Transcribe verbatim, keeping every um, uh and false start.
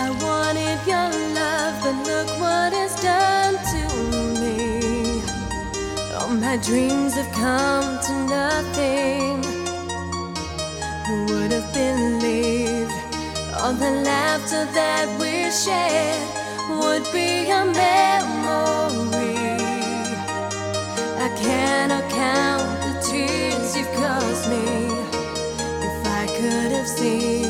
I wanted your love, but look what it's done to me. All my dreams have come to nothing. Who would have believed all the laughter that we shared would be a memory? I cannot count the tears you've caused me. If I could have seen